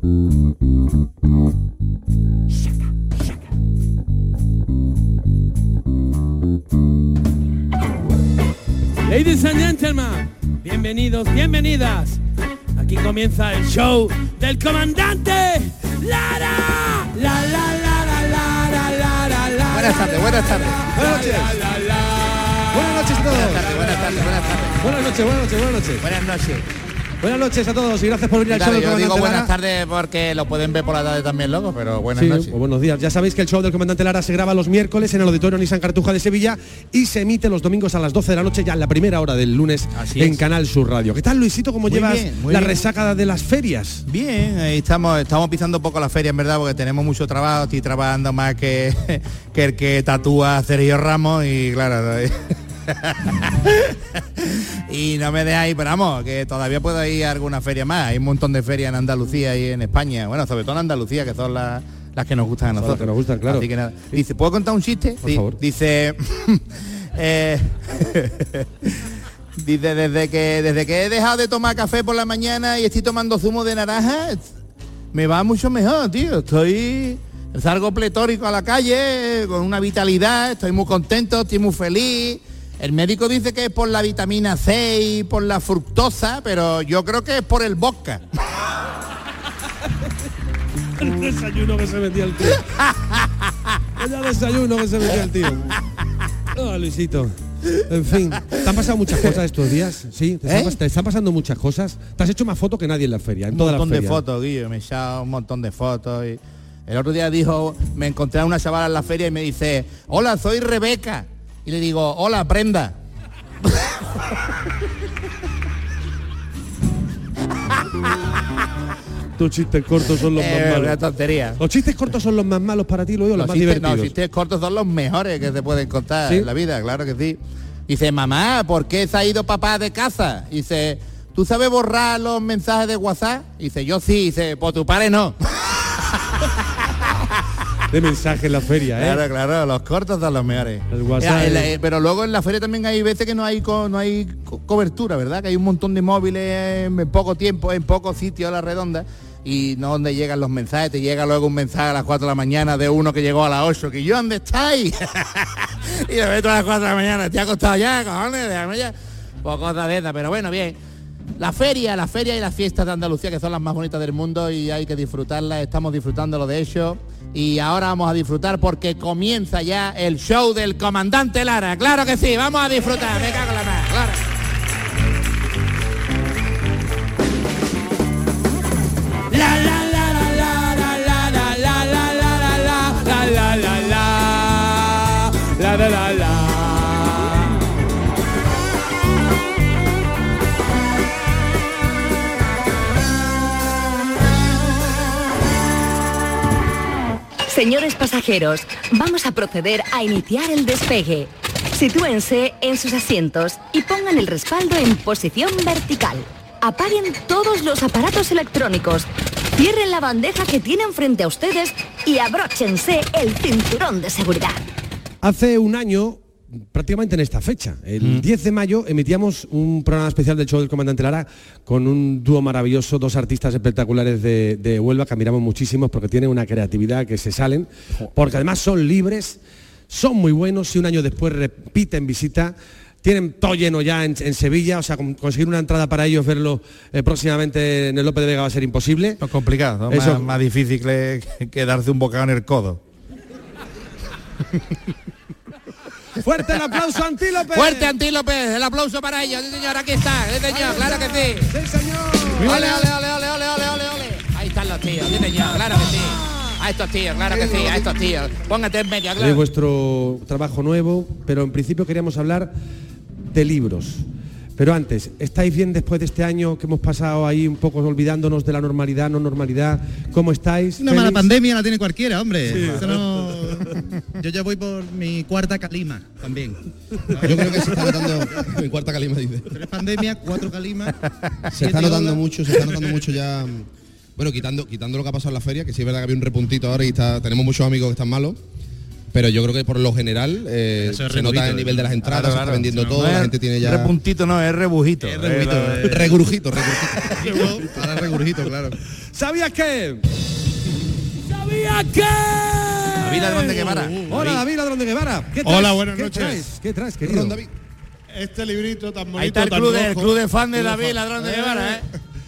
Ladies and gentlemen, bienvenidos, bienvenidas. Aquí comienza el show del comandante Lara. La la la la la la la la. Buenas tardes, buenas tardes. Buenas noches. Buenas noches a todos. Buenas tardes. Buenas noches. Buenas noches. Buenas noches a todos y gracias por venir al show del Yo comandante digo buenas Lara. tardes porque lo pueden ver por la tarde también luego, pero buenas Sí, noches. o buenos días. Ya sabéis que el show del comandante Lara se graba los miércoles en el Auditorio Nissan Cartuja de Sevilla y se emite los domingos a las 12 de la noche, ya en la primera hora del lunes. Así en es. Canal Sur Radio. ¿Qué tal, Luisito? ¿Cómo Muy llevas bien, muy la bien. resaca de las ferias? Bien, ahí estamos pisando un poco la feria en verdad porque tenemos mucho trabajo, estoy trabajando más que el que tatúa a Sergio Ramos y claro, y no me dejáis, pero vamos, que todavía puedo ir a alguna feria más, hay un montón de ferias en Andalucía y en España, bueno, sobre todo en Andalucía, que son las que nos gustan a Son las nosotros. que nos gustan, claro. Así que nada. Dice, ¿puedo contar un chiste? Por favor. Dice, dice, desde que he dejado de tomar café por la mañana y estoy tomando zumo de naranja, me va mucho mejor, tío. Salgo pletórico a la calle, con una vitalidad, estoy muy contento, estoy muy feliz. El médico dice que es por la vitamina C y por la fructosa, pero yo creo que es por el vodka. El desayuno que se metía el tío. Vaya desayuno que se metía el tío. Oh, Luisito. En fin, ¿te han pasado muchas cosas estos días? ¿Sí? ¿Te están pasando muchas cosas? Te has hecho más fotos que nadie en la feria, en Un todas las montón de ferias. fotos, Guillo, me he echado un montón de fotos. Y el otro día me encontré a una chavala en la feria y me dice, hola, soy Rebeca. Y le digo, hola, Prenda. Tus chistes cortos son los más Una malos. tontería. ¿Los chistes cortos son los más malos para ti, Luis, o los más chistes, divertidos? los chistes cortos son los mejores que se pueden contar ¿Sí? en la vida, claro que sí. Dice, mamá, ¿por qué se ha ido papá de casa? Dice, ¿tú sabes borrar los mensajes de WhatsApp? Dice, yo sí. Dice, pues tu padre no. De mensaje en la feria, ¿eh? Claro, claro, los cortos son los mejores. El WhatsApp Pero luego en la feria también hay veces que no hay cobertura, ¿verdad? Que hay un montón de móviles en poco tiempo, en pocos sitios a la redonda. Y no donde llegan los mensajes, te llega luego un mensaje a las 4 de la mañana de uno que llegó a las 8, que yo, ¿dónde estáis? Y lo meto a las 4 de la mañana, ¿te ha costado ya, cojones? Déjame ya. Pues cosas de esas, pero bueno, bien. La feria y las fiestas de Andalucía, que son las más bonitas del mundo y hay que disfrutarlas, estamos disfrutándolo de hecho. Y ahora vamos a disfrutar porque comienza ya el show del comandante Lara. Claro que sí, vamos a disfrutar, me cago en la mar, claro. La la la la la la la la la la la la la la la la la. Señores pasajeros, vamos a proceder a iniciar el despegue. Sitúense en sus asientos y pongan el respaldo en posición vertical. Apaguen todos los aparatos electrónicos. Cierren la bandeja que tienen frente a ustedes y abróchense el cinturón de seguridad. Hace un año, prácticamente en esta fecha, el 10 de mayo, emitíamos un programa especial del show del comandante Lara con un dúo maravilloso, dos artistas espectaculares de Huelva que admiramos muchísimo porque tienen una creatividad que se salen, porque además son libres, son muy buenos y un año después repiten visita. Tienen todo lleno ya en Sevilla, o sea, conseguir una entrada para ellos, verlo próximamente en el López de Vega va a ser imposible. Es complicado, ¿no? Eso- Más difícil que darse un bocado en el codo. ¡Fuerte el aplauso, Antílope! Fuerte, Antílope, el aplauso para ellos, sí señor, aquí está, sí señor, claro que sí. ¡Sí, señor! Ole, ole, ole, ole, ole, ole, ole, ole. Ahí están los tíos, sí señor, claro que sí. A estos tíos, claro que sí, a estos tíos. Póngate en medio, De claro. vuestro trabajo nuevo, pero en principio queríamos hablar de libros. Pero antes, ¿estáis bien después de este año que hemos pasado ahí un poco olvidándonos de la normalidad, no normalidad? ¿Cómo estáis? Una mala ¿Félix? pandemia la tiene cualquiera, hombre. Sí. Eso no... Yo ya voy por mi cuarta calima también. Yo creo que se está notando mi cuarta calima, dice. 3 pandemias, 4 calimas. Se está notando mucho ya. Bueno, quitando lo que ha pasado en la feria, que sí es verdad que había un repuntito ahora y tenemos muchos amigos que están malos. Pero yo creo que por lo general Eso es se nota rebujito, el nivel de las entradas, Claro, se está claro. vendiendo No, todo, No la es gente tiene ya... repuntito, no, es rebujito. Es rebujito, Regurgito. Ahora regurgito, claro. ¿Sabías qué? ¿Sabía qué? David Ladrón de Guevara. Hola, David Ladrón de Guevara. ¿Qué traes? Hola, buenas ¿Qué noches. traes? ¿Qué traes, querido? Ron David. Este librito tan bonito, Ahí está el tan club, rojo. el club de fan de Club David fan. Ladrón de Guevara, ¿eh?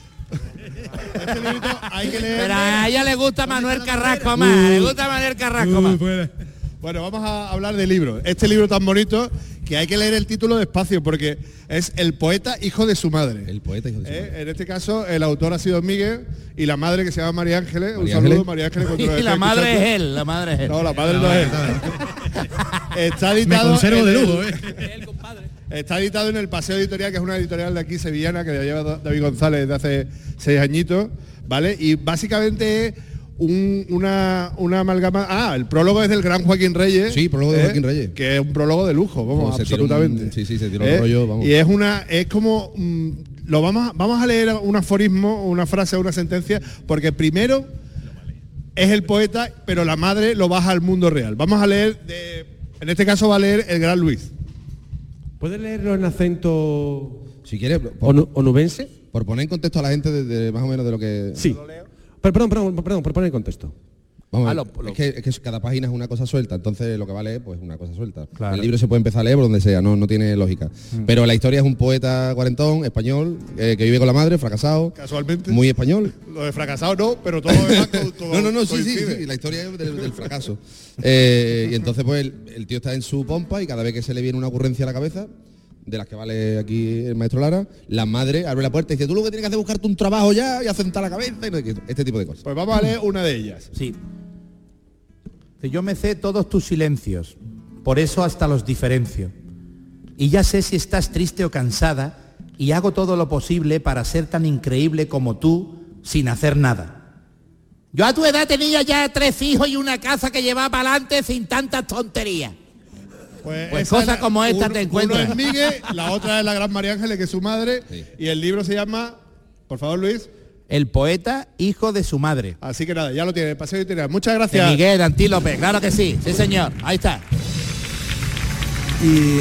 Este librito hay que leer. Pero a ella le gusta Manuel Carrasco más, le gusta Manuel Carrasco más. Bueno, vamos a hablar de libros. Este libro tan bonito que hay que leer el título despacio porque es El poeta hijo de su madre. El poeta hijo de su madre. En este caso el autor ha sido Miguel y la madre que se llama María Ángeles. Un María saludo, Ángeles. María Ángeles. cuando lo Y esté la madre escuchando. es él, la madre es él. No, la madre no es él. Está editado. Me conservo en de el- lujo, Está editado en el Paseo Editorial, que es una editorial de aquí sevillana que lleva David González desde hace 6 añitos, ¿vale? Y básicamente es una amalgama. El prólogo es del gran Joaquín Reyes. Sí, prólogo de Joaquín Reyes. Que es un prólogo de lujo, vamos, Se tiró absolutamente. sí, se tiró el rollo, vamos. Y es como vamos a leer un aforismo, una frase, una sentencia, porque primero es el poeta, pero la madre lo baja al mundo real. Vamos a leer en este caso va a leer el gran Luis. ¿Puedes leerlo en acento Si quieres, onubense? por poner en contexto a la gente de más o menos de lo que... Sí. Perdón, por poner en contexto. Vamos a ver, es que cada página es una cosa suelta, entonces lo que vale es pues una cosa suelta. Claro. El libro se puede empezar a leer por donde sea, no tiene lógica. Pero la historia es un poeta cuarentón, español, que vive con la madre, fracasado, Casualmente. muy español. Lo de fracasado no, pero todo lo demás No, sí, coincide. la historia es del fracaso. Y entonces pues el tío está en su pompa y cada vez que se le viene una ocurrencia a la cabeza, de las que vale aquí el maestro Lara, la madre abre la puerta y dice, tú lo que tienes que hacer es buscarte un trabajo ya y asentar la cabeza y no sé qué, este tipo de cosas. Pues vamos a leer una de ellas. Sí. Yo me sé todos tus silencios, por eso hasta los diferencio. Y ya sé si estás triste o cansada, y hago todo lo posible para ser tan increíble como tú, sin hacer nada. Yo a tu edad tenía ya 3 hijos y una casa que llevaba para adelante sin tantas tonterías. Pues esa cosas es como esta te encuentras. Uno es Miguel, la otra es la gran María Ángeles, que es su madre, Sí. y el libro se llama, por favor Luis, El poeta hijo de su madre. así que nada, ya lo tiene, el Paseo Editorial. Muchas De gracias. Miguel Antílope, claro que sí, sí señor, ahí está. Y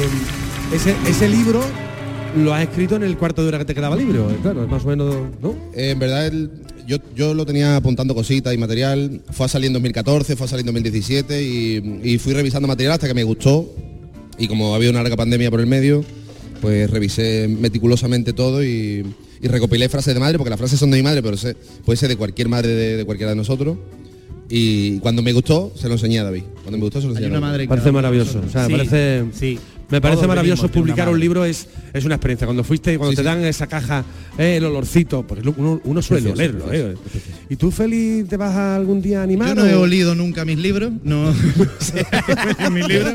ese libro lo has escrito en el cuarto de hora que te quedaba libre, claro, es más o menos, ¿no? En verdad yo lo tenía apuntando cositas y material, fue a salir en 2014, fue a salir en 2017 y fui revisando material hasta que me gustó y como había una larga pandemia por el medio, pues revisé meticulosamente todo y recopilé frases de madre, porque las frases son de mi madre, pero puede ser de cualquier madre de cualquiera de nosotros. Y cuando me gustó, se lo enseñé a David. Cuando me gustó, se lo enseñé Hay a una David. madre en Parece cada uno de maravilloso. O sea, Sí, me parece, sí. me parece Todos maravilloso venimos de una publicar un madre. libro, es una experiencia. Cuando fuiste, cuando Sí, te sí. dan esa caja, el olorcito, porque uno suele Precioso, olerlo. precioso. ¿Y tú, Feli, te vas a algún día a animar? Yo no he o- olido nunca mis libros, no sé mis libros.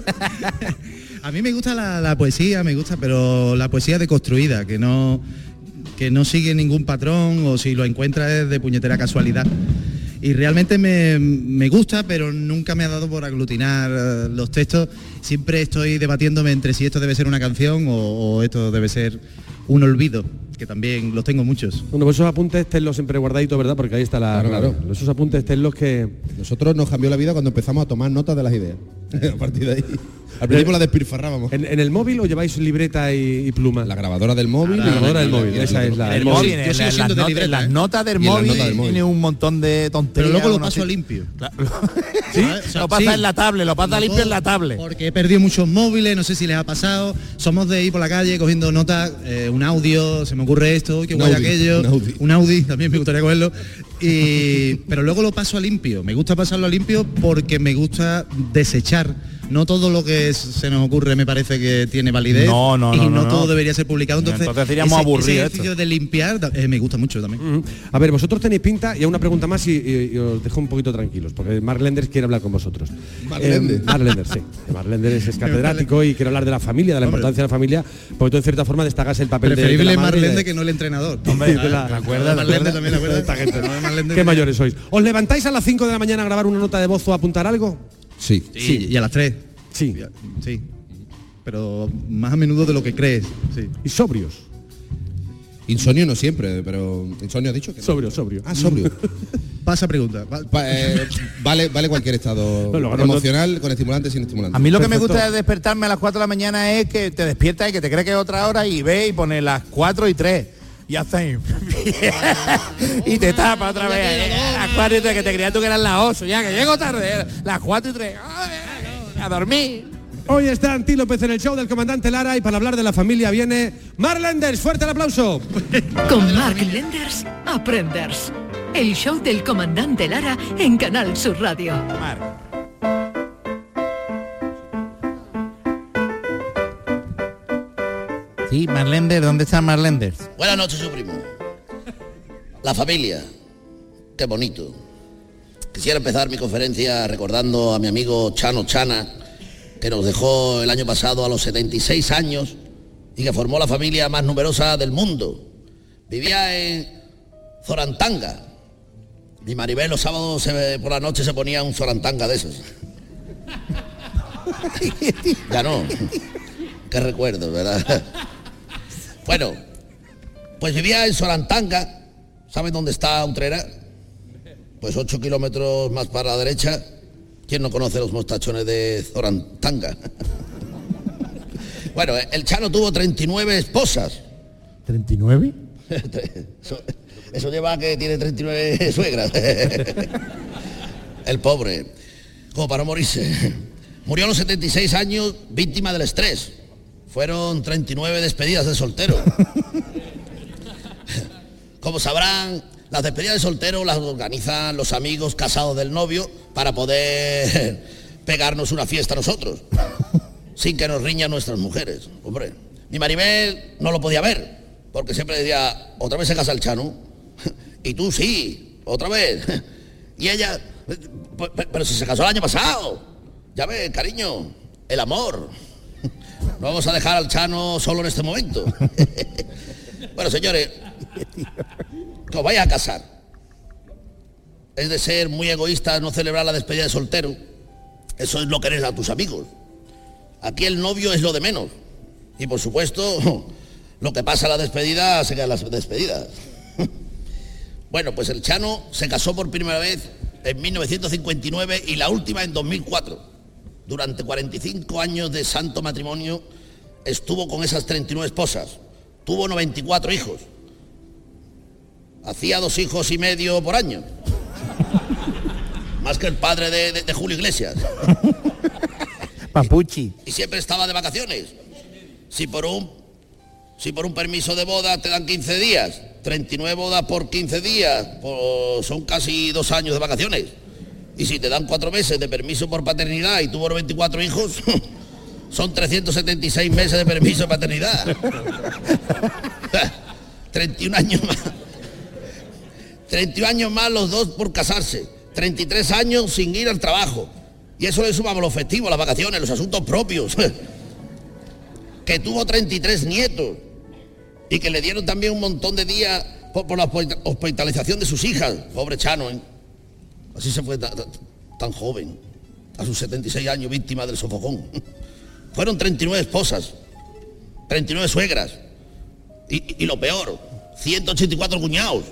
A mí me gusta la poesía, me gusta, pero la poesía deconstruida, que no sigue ningún patrón o si lo encuentras es de puñetera casualidad. Y realmente me gusta, pero nunca me ha dado por aglutinar los textos. Siempre estoy debatiéndome entre si esto debe ser una canción o esto debe ser un olvido, que también los tengo muchos. Bueno, pues esos apuntes tenlos siempre guardaditos, ¿verdad? Porque ahí está la... Claro. Esos apuntes tenlos que... Nosotros nos cambió la vida cuando empezamos a tomar notas de las ideas. A partir de ahí. Al principio la despilfarrábamos. ¿En el móvil o lleváis libreta y pluma? La grabadora del móvil. La grabadora del móvil, esa es la... El el móvil, Yo en sigo siendo de libreta, las ¿eh? notas del Y en las móvil notas del móvil. tiene un montón de Pero tonterías. luego lo unos paso sitios- limpio. ¿Sí? O sea, Lo pasa sí. en la tablet, lo pasa limpio en la tablet. Porque he perdido muchos móviles, no sé si les ha pasado. Somos de ir por la calle cogiendo notas, un audio, se me ocurre esto, qué Un guay Audi, aquello. un Audi. Un Audi, también me gustaría cogerlo. Pero luego lo paso a limpio. Me gusta pasarlo a limpio porque me gusta desechar. No todo lo que se nos ocurre me parece que tiene validez. No, no, y no, no no, todo no. debería ser publicado. Entonces seríamos aburridos ese esto. ejercicio de limpiar me gusta mucho también. A ver, vosotros tenéis pinta, y una pregunta más y os dejo un poquito tranquilos, porque Mark Lenders quiere hablar con vosotros. Mark Lenders. Mark Lenders, sí. Mark Lenders es catedrático y quiere hablar de la familia, de la importancia de la familia, porque tú en cierta forma destacas el papel de Preferible la madre y de- Marlende que no el entrenador. Hombre, de la- ¿te acuerdas? Marlende también, ¿te acuerdas? esta gente. No, Marlende Qué que- mayores sois. ¿Os levantáis a las 5 de la mañana a grabar una nota de voz o a apuntar algo? Sí. Sí, y a las 3. Sí. Sí. Pero más a menudo de lo que crees. Sí. ¿Y sobrios? Insomnio no siempre, pero insomnio has dicho que no. Sobrio. Ah, sobrio. Pasa pregunta. Vale cualquier estado emocional, con estimulantes, sin estimulantes. A mí lo que me gusta de despertarme a las 4 de la mañana es que te despiertas y que te crees que es otra hora y ves y pones las 4:03 y haces y te tapa otra vez las 4:03, que te creías tú que eran las 8, ya que llego tarde, las 4:03, a dormir. Hoy está Antí López en el show del comandante Lara y para hablar de la familia viene Marc Lenders. ¡Fuerte el aplauso! Con Marc Lenders, Aprenders. El show del comandante Lara en Canal Sur Radio. Sí, Marc Lenders, ¿dónde está Marc Lenders? Buenas noches, su primo. La familia, qué bonito. Quisiera empezar mi conferencia recordando a mi amigo Chano Chana, que nos dejó el año pasado a los 76 años y que formó la familia más numerosa del mundo. Vivía en Zorantanga. Mi Maribel los sábados por la noche se ponía un Zorantanga de esos. Ya no. Qué recuerdo, ¿verdad? Bueno, pues vivía en Zorantanga. ¿Saben dónde está Utrera? Pues 8 kilómetros más para la derecha. ¿Quién no conoce los mostachones de Zorantanga? Bueno, el Chano tuvo 39 esposas. ¿39? Eso lleva a que tiene 39 suegras. El pobre, como para morirse. Murió a los 76 años víctima del estrés. Fueron 39 despedidas de soltero. Como sabrán, las despedidas de soltero las organizan los amigos casados del novio para poder pegarnos una fiesta a nosotros, sin que nos riñan nuestras mujeres. Hombre, mi Maribel no lo podía ver, porque siempre decía, otra vez se casa el Chano, y tú sí, otra vez. Y ella, pero si se casó el año pasado, ya ves, cariño, el amor. No vamos a dejar al Chano solo en este momento. Bueno, señores, que os vayáis a casar. Es de ser muy egoísta no celebrar la despedida de soltero. Eso es lo que eres a tus amigos. Aquí el novio es lo de menos. Y por supuesto, lo que pasa en la despedida se queda en las despedidas. Bueno, pues el Chano se casó por primera vez en 1959 y la última en 2004. Durante 45 años de santo matrimonio estuvo con esas 39 esposas. Tuvo 94 hijos. Hacía 2 hijos y medio por año. Más que el padre de Julio Iglesias. Papuchi. Y siempre estaba de vacaciones. Si por un permiso de boda te dan 15 días, 39 bodas por 15 días, pues son casi 2 años de vacaciones. Y si te dan 4 meses de permiso por paternidad y tuvo 24 hijos, son 376 meses de permiso de paternidad. 31 años más. 31 años más los dos por casarse. 33 años sin ir al trabajo. Y eso le sumamos los festivos, las vacaciones, los asuntos propios. Que tuvo 33 nietos. Y que le dieron también un montón de días por la hospitalización de sus hijas. Pobre Chano, ¿eh? Así se fue tan joven. A sus 76 años, víctima del sofocón. Fueron 39 esposas. 39 suegras. Y lo peor, 184 cuñados.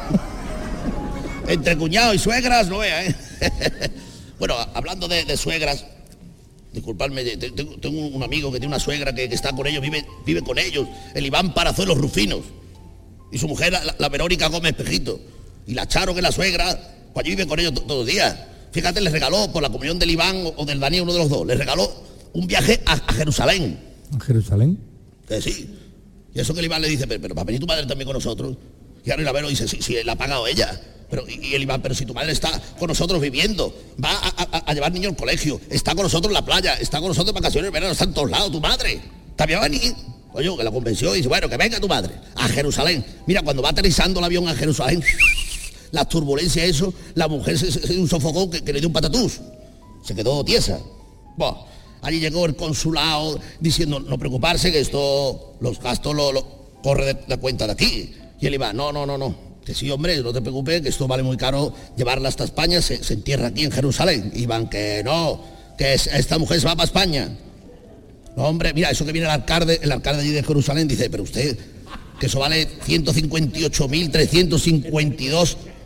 Entre cuñados y suegras, no vea, ¿eh? Bueno, hablando de suegras, disculpadme, tengo un amigo que tiene una suegra que está con ellos, vive con ellos, el Iván Parazuelos Rufinos, y su mujer, la Verónica Gómez Pejito, y la Charo, que es la suegra, pues allí vive con ellos todos los días. Fíjate, les regaló, por la comunión del Iván o del Daniel, uno de los dos, les regaló un viaje a Jerusalén. ¿A Jerusalén? Que sí. Y eso que el Iván le dice, pero ¿va a venir tu madre también con nosotros? Y ahora la Vero dice, sí, él ha pagado ella. Y el Iván, pero si tu madre está con nosotros viviendo, va a llevar niños al colegio, está con nosotros en la playa, está con nosotros en vacaciones de verano, está en todos lados, tu madre. ¿También va a venir? Oye, que la convenció y dice, bueno, que venga tu madre a Jerusalén. Mira, cuando va aterrizando el avión a Jerusalén, las turbulencias, eso, la mujer se dio un sofocón que le dio un patatús. Se quedó tiesa. Bueno, allí llegó el consulado diciendo, no preocuparse, que esto, los gastos lo corre de la cuenta de aquí. Y él iba, no. Que sí, hombre, no te preocupes, que esto vale muy caro llevarla hasta España, se entierra aquí en Jerusalén. Iván, que no, que esta mujer se va para España. No, hombre, mira, eso que viene el alcalde allí de Jerusalén, dice, pero usted, que eso vale 158.352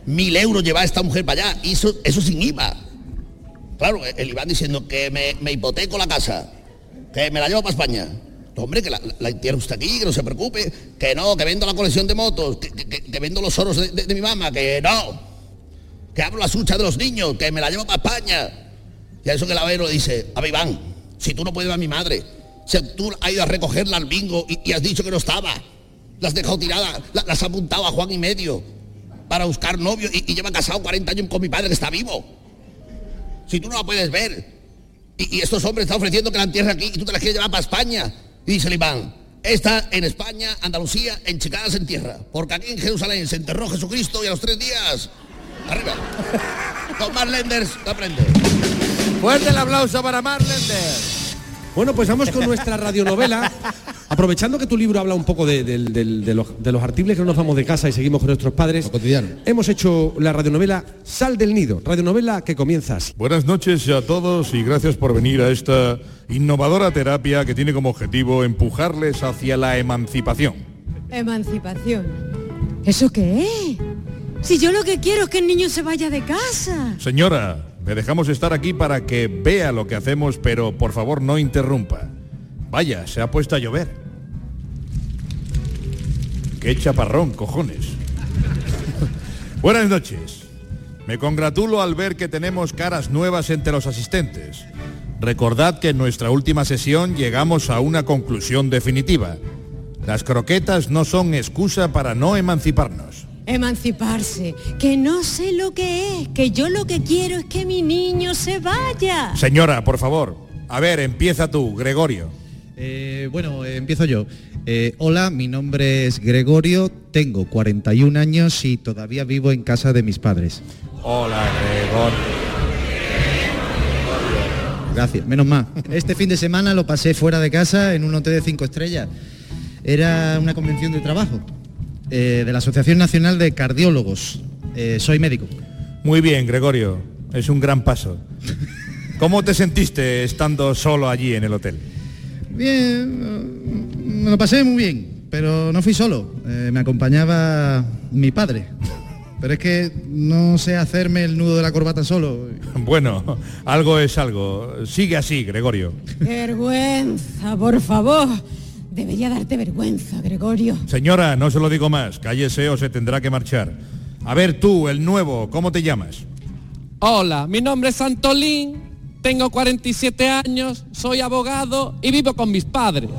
1.000 euros llevar a esta mujer para allá, y eso sin IVA. Claro, el Iván diciendo que me hipoteco la casa, que me la llevo para España. No, hombre, que la entierre usted aquí, que no se preocupe, que no, que vendo la colección de motos, que vendo los oros de mi mamá, que no, que abro las huchas de los niños, que me la llevo para España. Y a eso que el Avero dice, a ver, Iván, si tú no puedes ver a mi madre, si tú has ido a recogerla al bingo y has dicho que no estaba, la has dejado tirada, la has apuntado a Juan y medio para buscar novio y lleva casado 40 años con mi padre que está vivo. Si tú no la puedes ver y estos hombres están ofreciendo que la entierren aquí y tú te la quieres llevar para España. Y dice el Iván, esta en España, Andalucía, en Chicago se entierra, porque aquí en Jerusalén se enterró Jesucristo y a los 3 días, arriba. Con Mark Lenders, lo aprende. Fuerte el aplauso para Mark Lenders. Bueno, pues vamos con nuestra radionovela. Aprovechando que tu libro habla un poco de los artibles que no nos vamos de casa y seguimos con nuestros padres, lo cotidiano, hemos hecho la radionovela Sal del Nido, radionovela que comienza así. Buenas noches a todos y gracias por venir a esta innovadora terapia que tiene como objetivo empujarles hacia la emancipación. ¿Emancipación? ¿Eso qué es? Si yo lo que quiero es que el niño se vaya de casa. Señora, le dejamos estar aquí para que vea lo que hacemos, pero por favor no interrumpa. Vaya, se ha puesto a llover. ¡Qué chaparrón, cojones! Buenas noches. Me congratulo al ver que tenemos caras nuevas entre los asistentes. Recordad que en nuestra última sesión llegamos a una conclusión definitiva. Las croquetas no son excusa para no emanciparnos. Emanciparse, que no sé lo que es, que yo lo que quiero es que mi niño se vaya. Señora, por favor. A ver, empieza tú, Gregorio. Bueno, empiezo yo. Hola, mi nombre es Gregorio, tengo 41 años y todavía vivo en casa de mis padres. Hola, Gregorio. Gracias, menos mal. Este fin de semana lo pasé fuera de casa en un hotel de 5 estrellas. Era una convención de trabajo de la Asociación Nacional de Cardiólogos. Soy médico. Muy bien, Gregorio. Es un gran paso. ¿Cómo te sentiste estando solo allí en el hotel? Bien, me lo pasé muy bien, pero no fui solo. Me acompañaba mi padre. Pero es que no sé hacerme el nudo de la corbata solo. Bueno, algo es algo. Sigue así, Gregorio. Vergüenza, por favor. Debería darte vergüenza, Gregorio. Señora, no se lo digo más. Cállese o se tendrá que marchar. A ver tú, el nuevo, ¿cómo te llamas? Hola, mi nombre es Antolín. Tengo 47 años, soy abogado y vivo con mis padres.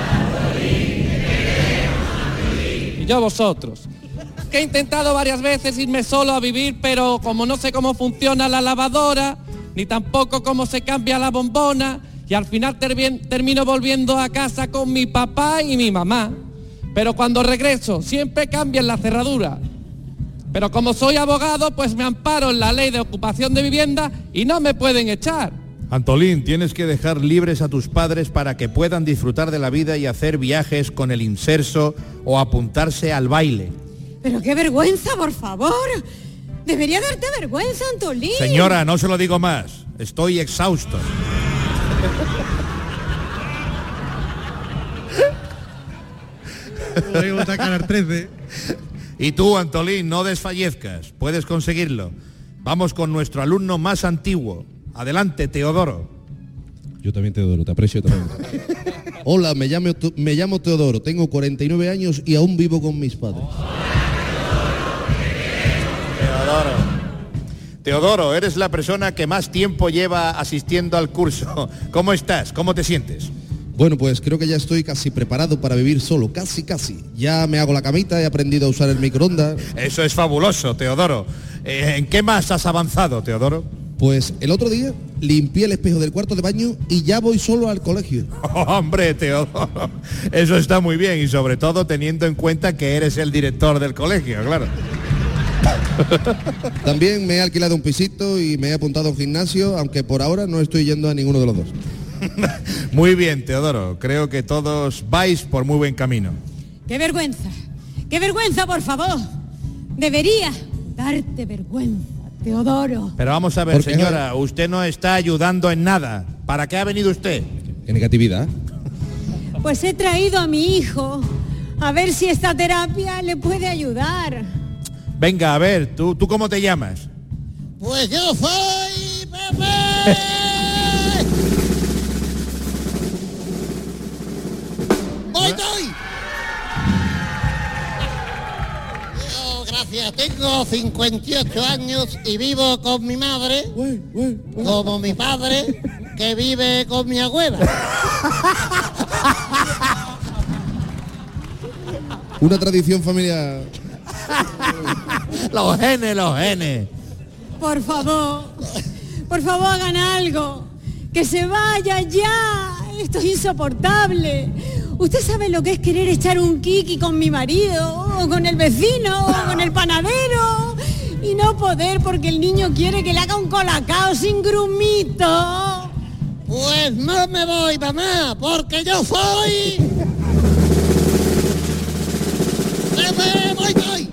Y yo vosotros. Que he intentado varias veces irme solo a vivir, pero como no sé cómo funciona la lavadora, ni tampoco cómo se cambia la bombona, y al final termino volviendo a casa con mi papá y mi mamá. Pero cuando regreso siempre cambian la cerradura. Pero como soy abogado, pues me amparo en la ley de ocupación de vivienda y no me pueden echar. Antolín, tienes que dejar libres a tus padres para que puedan disfrutar de la vida y hacer viajes con el inserso o apuntarse al baile. Pero qué vergüenza, por favor. Debería darte vergüenza, Antolín. Señora, no se lo digo más. Estoy exhausto. Voy a botar Canal 13. Y tú, Antolín, no desfallezcas. Puedes conseguirlo. Vamos con nuestro alumno más antiguo. Adelante, Teodoro. Yo también, Teodoro, te aprecio también. Hola, me llamo Teodoro, tengo 49 años y aún vivo con mis padres. Teodoro, eres la persona que más tiempo lleva asistiendo al curso. ¿Cómo estás? ¿Cómo te sientes? Bueno, pues creo que ya estoy casi preparado para vivir solo, casi. Ya me hago la camita, he aprendido a usar el microondas. Eso es fabuloso, Teodoro. ¿En qué más has avanzado, Teodoro? Pues el otro día limpié el espejo del cuarto de baño y ya voy solo al colegio. Oh, hombre, Teodoro, eso está muy bien y sobre todo teniendo en cuenta que eres el director del colegio, claro. También me he alquilado un pisito y me he apuntado a un gimnasio, aunque por ahora no estoy yendo a ninguno de los dos. Muy bien, Teodoro. Creo que todos vais por muy buen camino. ¡Qué vergüenza! ¡Qué vergüenza, por favor! Debería darte vergüenza, Teodoro. Pero vamos a ver, señora, usted no está ayudando en nada. ¿Para qué ha venido usted? ¿Qué negatividad? Pues he traído a mi hijo a ver si esta terapia le puede ayudar. Venga, a ver, ¿tú cómo te llamas? Pues yo soy Pepe. ¡Voy! Yo, gracias, tengo 58 años y vivo con mi madre, como mi padre, que vive con mi abuela. Una tradición familiar. Los genes. Por favor hagan algo, que se vaya ya, esto es insoportable. ¿Usted sabe lo que es querer echar un kiki con mi marido, o con el vecino, o con el panadero, y no poder porque el niño quiere que le haga un colacao sin grumito? Pues no me voy, mamá, porque yo soy... voy.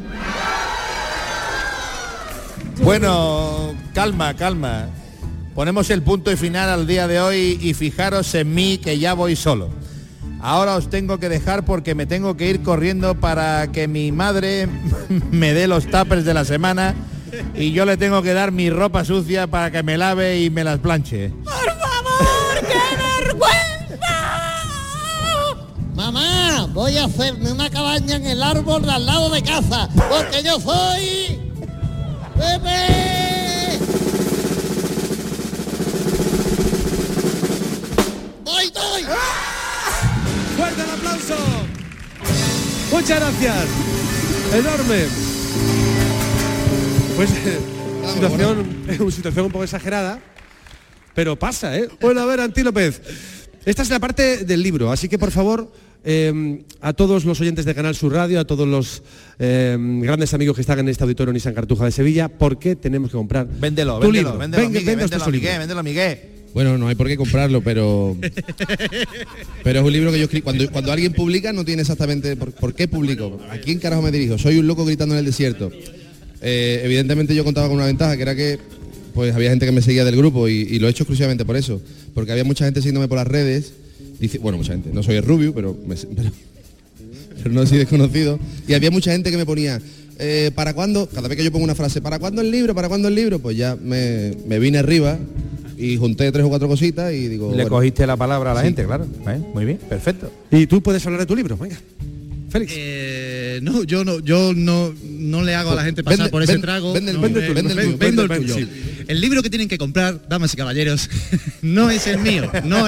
Bueno, calma. Ponemos el punto y final al día de hoy y fijaros en mí, que ya voy solo. Ahora os tengo que dejar porque me tengo que ir corriendo para que mi madre me dé los tuppers de la semana y yo le tengo que dar mi ropa sucia para que me lave y me las planche. ¡Por favor, qué vergüenza! Mamá, voy a hacerme una cabaña en el árbol de al lado de casa, porque yo soy... ¡Pepe! ¡Voy! ¡Fuerte el aplauso! Muchas gracias. Enorme. Pues situación un poco exagerada, pero pasa, ¿eh? Bueno, a ver, Antí López. Esta es la parte del libro, así que por favor, a todos los oyentes de Canal Sur Radio, a todos los grandes amigos que están en este auditorio Nissan Cartuja de Sevilla, ¿por qué tenemos que comprar Véndelo, Miguel. Bueno, no hay por qué comprarlo, pero es un libro que yo escribo. Cuando alguien publica no tiene exactamente por qué publico. ¿A quién carajo me dirijo? Soy un loco gritando en el desierto. Evidentemente yo contaba con una ventaja, que era que pues había gente que me seguía del grupo y lo he hecho exclusivamente por eso, porque había mucha gente siguiéndome por las redes. Bueno, mucha gente, no soy el Rubio, pero no soy desconocido. Y había mucha gente que me ponía, ¿para cuándo? Cada vez que yo pongo una frase, ¿para cuándo el libro? ¿Para cuándo el libro? Pues ya me vine arriba y junté 3 o 4 cositas y digo... Le cogiste la palabra a la gente, claro. Muy bien, perfecto. Y tú puedes hablar de tu libro, venga. Félix. No, yo no le hago a la gente pasar por ese trago. Vendo el tuyo. El libro que tienen que comprar, damas y caballeros, no es el mío.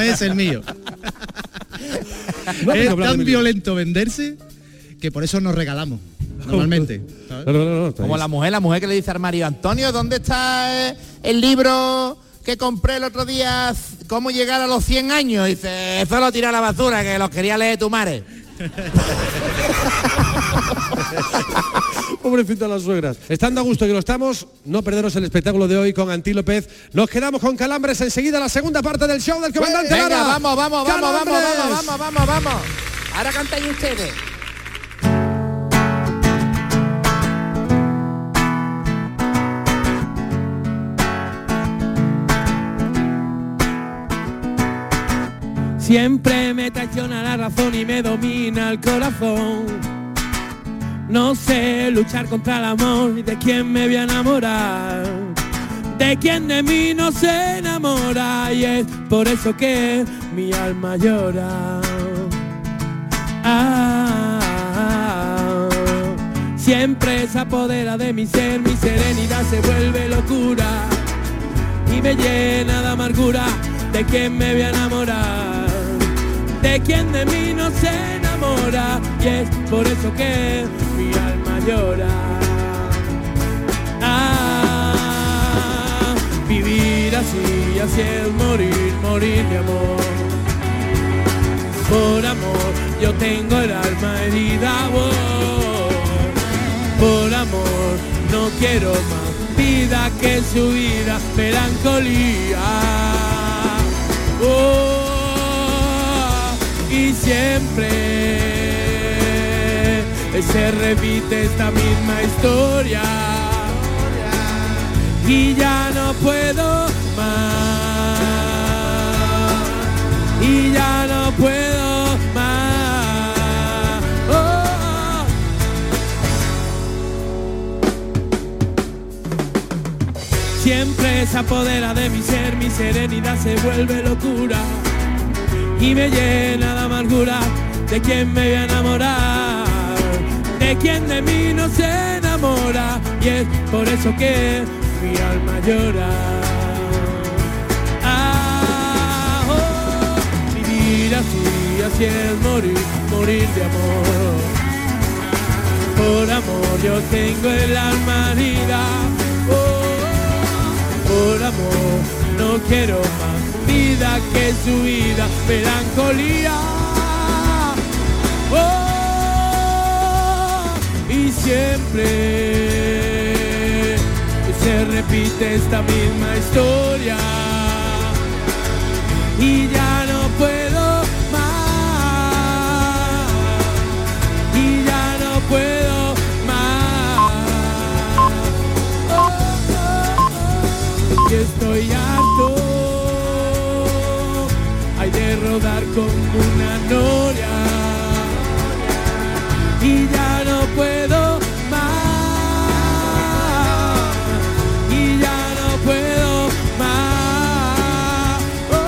Es tan violento venderse que por eso nos regalamos normalmente. No, como la mujer que le dice al marido, Antonio, ¿dónde está el libro que compré el otro día, cómo llegar a los 100 años? Y dice, eso lo tira a la basura, que los quería leer tu madre. Pobrecita las suegras. Estando a gusto que lo estamos, no perderos el espectáculo de hoy con Antí López. Nos quedamos con Calambres enseguida, la segunda parte del show del comandante Lara. Lara. Vamos. Ahora cantáis ustedes. Siempre me traiciona la razón y me domina el corazón. No sé luchar contra el amor ni de quién me voy a enamorar. De quién de mí no se enamora y es por eso que mi alma llora. Siempre se apodera de mi ser, mi serenidad se vuelve locura y me llena de amargura. ¿De quién me voy a enamorar? ¿De quién de mí no se enamora? Y es por eso que mi alma llora. Vivir así es morir mi amor. Por amor yo tengo el alma herida, por amor no quiero más vida que su vida, melancolía. Y siempre se repite esta misma historia y ya no puedo más, y ya no puedo más. siempre se apodera de mi ser, mi serenidad se vuelve locura y me llena de amargura. ¿De quién me voy a enamorar? ¿De quién de mí no se enamora? Y es por eso que mi alma llora. Vivir así, así es morir, morir de amor. Por amor yo tengo el alma herida. Por amor no quiero más vida que su vida, melancolía. Y siempre se repite esta misma historia y ya no puedo más, y ya no puedo más. Y estoy harto, hay de rodar como una noria y ya no puedo más, y ya no puedo más.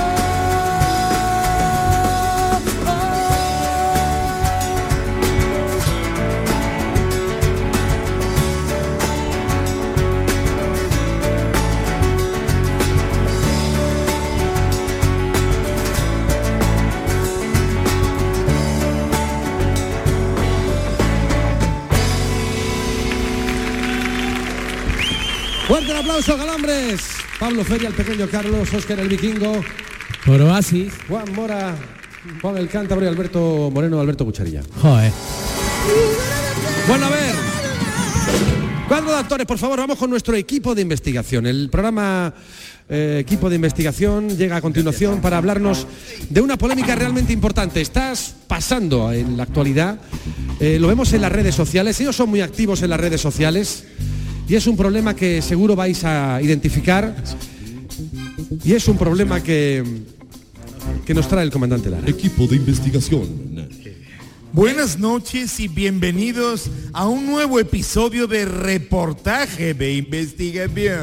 Fuerte el aplauso, Calambres. Pablo Feria, el pequeño Carlos, Óscar el Vikingo, Por Oasis. Juan Mora, Juan el Cántabro y Alberto Moreno, Alberto Cucharilla. Joder. Bueno, a ver. Cuadro de actores, por favor, vamos con nuestro equipo de investigación. El programa Equipo de Investigación llega a continuación para hablarnos de una polémica realmente importante. Estás pasando en la actualidad, lo vemos en las redes sociales, ellos son muy activos en las redes sociales y es un problema que seguro vais a identificar y es un problema que nos trae el comandante Lara. Equipo de investigación. Buenas noches y bienvenidos a un nuevo episodio de Reportaje de Investigación.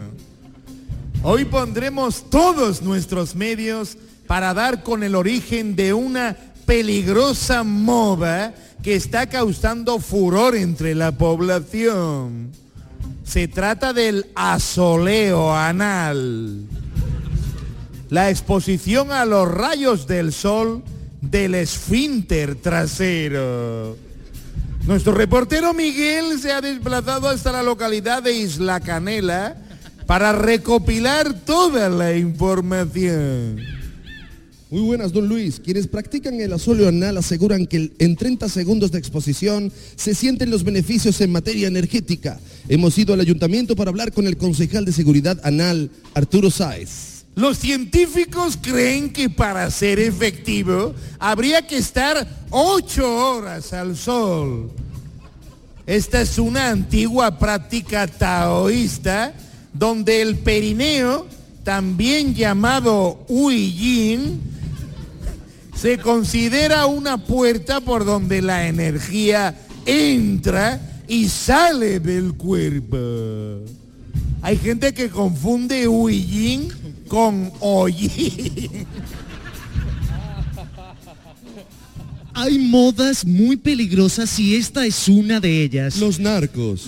Hoy pondremos todos nuestros medios para dar con el origen de una peligrosa moda que está causando furor entre la población. Se trata del asoleo anal. La exposición a los rayos del sol del esfínter trasero. Nuestro reportero Miguel se ha desplazado hasta la localidad de Isla Canela para recopilar toda la información. Muy buenas, don Luis. Quienes practican el asoleo anal aseguran que en 30 segundos de exposición se sienten los beneficios en materia energética. Hemos ido al ayuntamiento para hablar con el concejal de seguridad anal, Arturo Sáez. Los científicos creen que para ser efectivo habría que estar 8 horas al sol. Esta es una antigua práctica taoísta donde el perineo, también llamado Huiyin, se considera una puerta por donde la energía entra y sale del cuerpo. Hay gente que confunde Huiyin con hollín. Hay modas muy peligrosas y esta es una de ellas. Los narcos.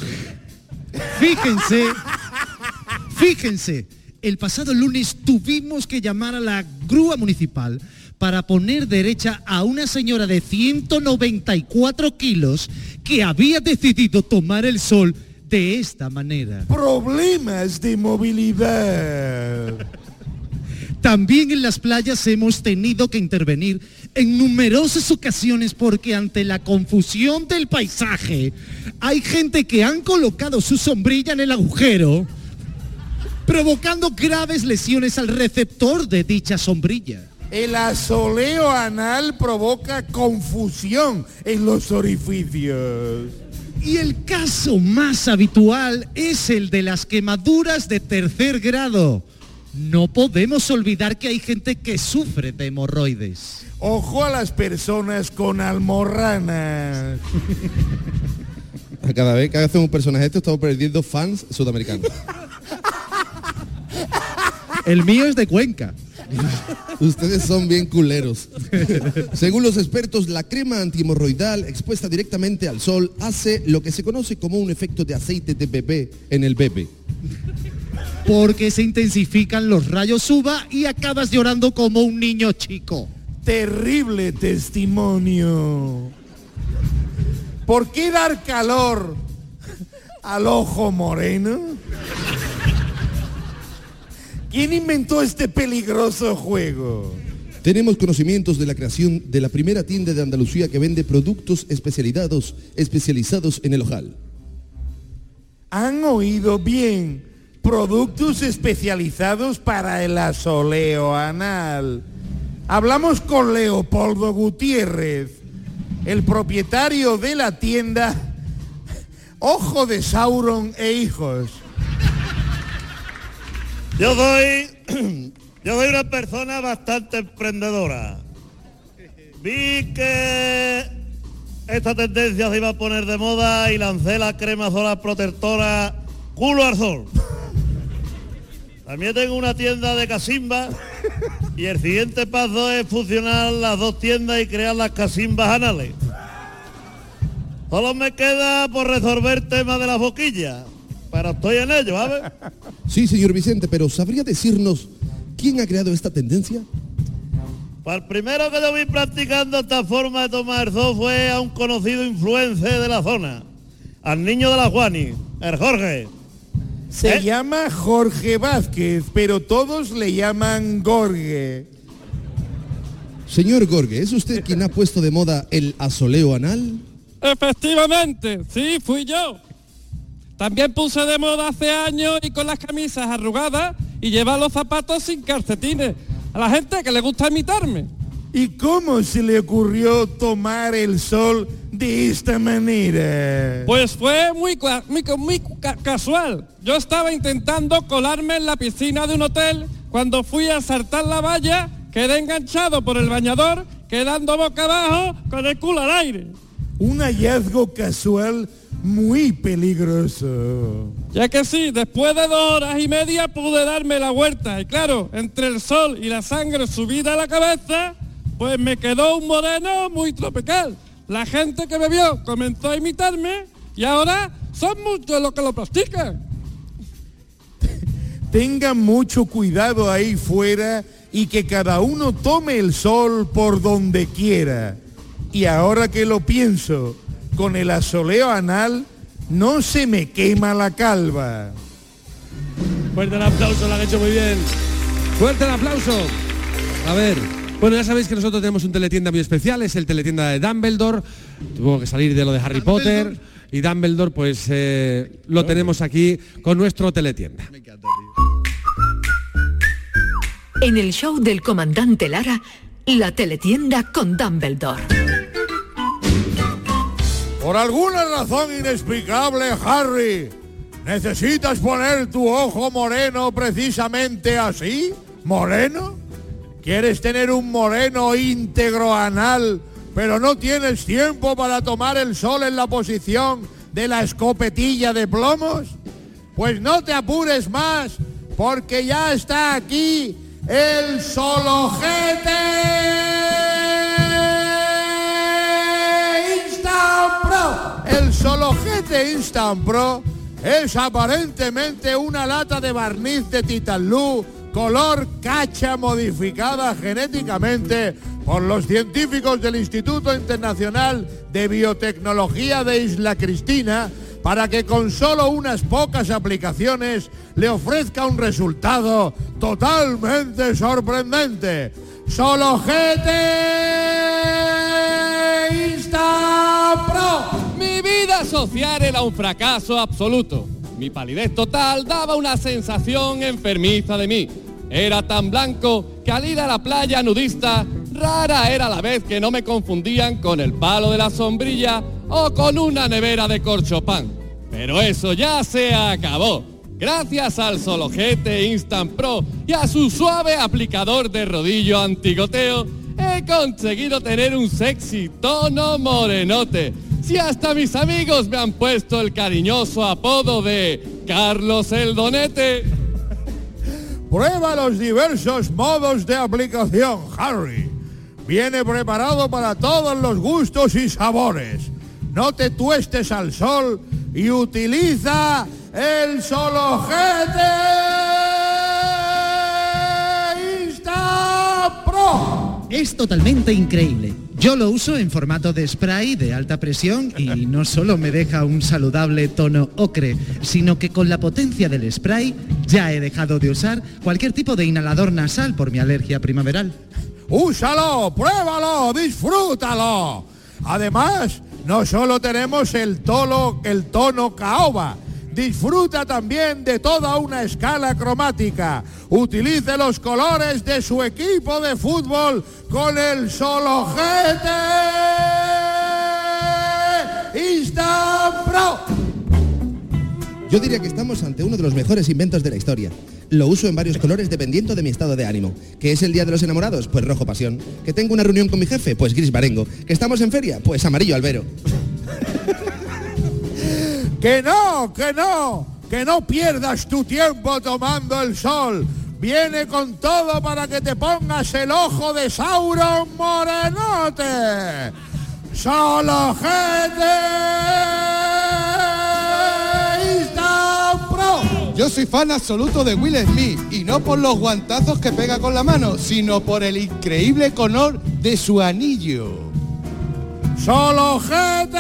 Fíjense, el pasado lunes tuvimos que llamar a la grúa municipal para poner derecha a una señora de 194 kilos que había decidido tomar el sol de esta manera. Problemas de movilidad. También en las playas hemos tenido que intervenir en numerosas ocasiones porque ante la confusión del paisaje hay gente que han colocado su sombrilla en el agujero, provocando graves lesiones al receptor de dicha sombrilla. El asoleo anal provoca confusión en los orificios. Y el caso más habitual es el de las quemaduras de 3er grado. No podemos olvidar que hay gente que sufre de hemorroides. Ojo a las personas con almorranas. Cada vez que hacemos un personaje estamos perdiendo fans sudamericanos. El mío es de Cuenca. Ustedes son bien culeros. Según los expertos, la crema antihemorroidal expuesta directamente al sol hace lo que se conoce como un efecto de aceite de bebé en el bebé. Porque se intensifican los rayos UVA y acabas llorando como un niño chico. Terrible testimonio. ¿Por qué dar calor al ojo moreno? ¿Quién inventó este peligroso juego? Tenemos conocimientos de la creación de la primera tienda de Andalucía que vende productos especializados en el ojal. ¿Han oído bien? Productos especializados para el asoleo anal. Hablamos con Leopoldo Gutiérrez, el propietario de la tienda Ojo de Sauron e Hijos. Yo soy una persona bastante emprendedora. Vi que esta tendencia se iba a poner de moda y lancé la crema solar protectora Culo al Sol. También tengo una tienda de casimbas y el siguiente paso es fusionar las dos tiendas y crear las casimbas anales. Solo me queda por resolver el tema de las boquillas, pero estoy en ello, ¿sabes? Sí, señor Vicente, pero ¿sabría decirnos quién ha creado esta tendencia? Pues el primero que yo vi practicando esta forma de tomar el sol fue a un conocido influencer de la zona, al niño de la Juani, el Jorge. Se llama Jorge Vázquez, pero todos le llaman Gorge. Señor Gorge, ¿es usted quien ha puesto de moda el asoleo anal? Efectivamente, sí, fui yo. También puse de moda hace años y con las camisas arrugadas y llevar los zapatos sin calcetines. A la gente que le gusta imitarme. ¿Y cómo se le ocurrió tomar el sol de esta manera? Pues fue muy casual. Yo estaba intentando colarme en la piscina de un hotel. Cuando fui a saltar la valla, quedé enganchado por el bañador, quedando boca abajo con el culo al aire. Un hallazgo casual muy peligroso. Ya que sí, después de 2 horas y media pude darme la vuelta. Y claro, entre el sol y la sangre subida a la cabeza, pues me quedó un moreno muy tropical. La gente que me vio comenzó a imitarme y ahora son muchos los que lo practican. Tengan mucho cuidado ahí fuera y que cada uno tome el sol por donde quiera. Y ahora que lo pienso, con el asoleo anal no se me quema la calva. Fuerte el aplauso, lo han hecho muy bien. Fuerte el aplauso. A ver, bueno, ya sabéis que nosotros tenemos un teletienda muy especial, es el teletienda de Dumbledore. Tuvo que salir de lo de Harry Potter y Dumbledore pues lo tenemos aquí con nuestro teletienda. Me encanta, tío. En el show del comandante Lara, la teletienda con Dumbledore. Por alguna razón inexplicable, Harry, ¿necesitas poner tu ojo moreno precisamente así? ¿Moreno? ¿Quieres tener un moreno íntegro anal, pero no tienes tiempo para tomar el sol en la posición de la escopetilla de plomos? Pues no te apures más, porque ya está aquí el Solojete Instant Pro. El Solojete Instant Pro es aparentemente una lata de barniz de Titanlú color cacha modificada genéticamente por los científicos del Instituto Internacional de Biotecnología de Isla Cristina para que con solo unas pocas aplicaciones le ofrezca un resultado totalmente sorprendente. Solojete Instant Pro. Mi vida social era un fracaso absoluto. Mi palidez total daba una sensación enfermiza de mí. Era tan blanco que al ir a la playa nudista, rara era la vez que no me confundían con el palo de la sombrilla o con una nevera de corchopán. Pero eso ya se acabó. Gracias al Solojete Instant Pro y a su suave aplicador de rodillo antigoteo, he conseguido tener un sexy tono morenote. Si hasta mis amigos me han puesto el cariñoso apodo de Carlos el Donete. Prueba los diversos modos de aplicación, Harry. Viene preparado para todos los gustos y sabores. No te tuestes al sol y utiliza el Solojete Insta Pro. Es totalmente increíble. Yo lo uso en formato de spray de alta presión y no solo me deja un saludable tono ocre, sino que con la potencia del spray ya he dejado de usar cualquier tipo de inhalador nasal por mi alergia primaveral. Úsalo, pruébalo, disfrútalo. Además, no solo tenemos el tono caoba, disfruta también de toda una escala cromática. Utilice los colores de su equipo de fútbol con el Solojete Insta Pro. Yo diría que estamos ante uno de los mejores inventos de la historia. Lo uso en varios colores dependiendo de mi estado de ánimo. ¿Que es el día de los enamorados? Pues rojo pasión. ¿Que tengo una reunión con mi jefe? Pues gris barengo. ¿Que estamos en feria? Pues amarillo albero. Que no pierdas tu tiempo tomando el sol. Viene con todo para que te pongas el ojo de Sauron morenote. Solojete Insta Pro. Yo soy fan absoluto de Will Smith y no por los guantazos que pega con la mano, sino por el increíble color de su anillo. Solojete